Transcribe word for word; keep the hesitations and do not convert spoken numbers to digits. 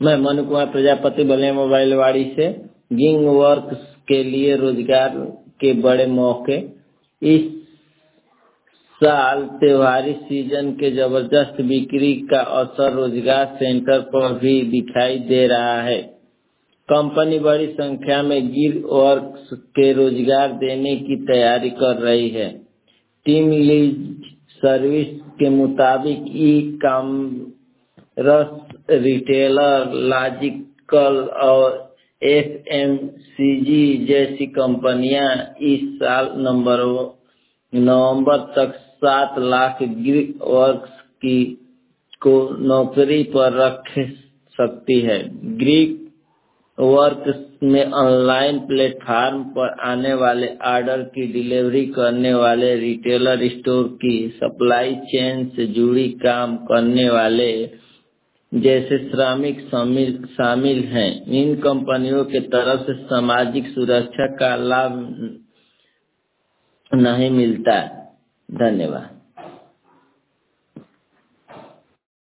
मैं मनु कुमार प्रजापति बलिया मोबाइल वाड़ी से। Gig works के लिए रोजगार के बड़े मौके। इस साल त्योहारी सीजन के जबरदस्त बिक्री का असर रोजगार सेंटर पर भी दिखाई दे रहा है। कंपनी बड़ी संख्या में गिग वर्क्स के रोजगार देने की तैयारी कर रही है। टीम लीज सर्विस के मुताबिक ई कॉमर्स, रिटेलर, लॉजिस्टिकल और एफएमसीजी जैसी कंपनियां इस साल नंबर नवंबर तक सात लाख गिग वर्क्स की को नौकरी पर रख सकती है। गिग वर्क्स में ऑनलाइन प्लेटफॉर्म पर आने वाले ऑर्डर की डिलीवरी करने वाले रिटेलर स्टोर की सप्लाई चेन से जुड़ी काम करने वाले जैसे श्रमिक शामिल शामिल हैं। इन कंपनियों के तरफ से सामाजिक सुरक्षा का लाभ नहीं मिलता। धन्यवाद।